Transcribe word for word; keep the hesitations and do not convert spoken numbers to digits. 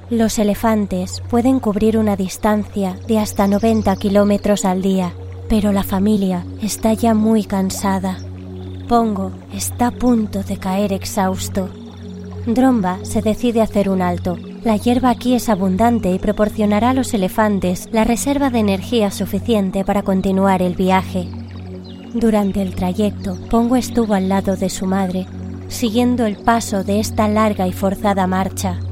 Los elefantes pueden cubrir una distancia de hasta noventa kilómetros al día, pero la familia está ya muy cansada. Pongo está a punto de caer exhausto. Dromba se decide a hacer un alto. La hierba aquí es abundante y proporcionará a los elefantes la reserva de energía suficiente para continuar el viaje. Durante el trayecto, Pongo estuvo al lado de su madre, siguiendo el paso de esta larga y forzada marcha.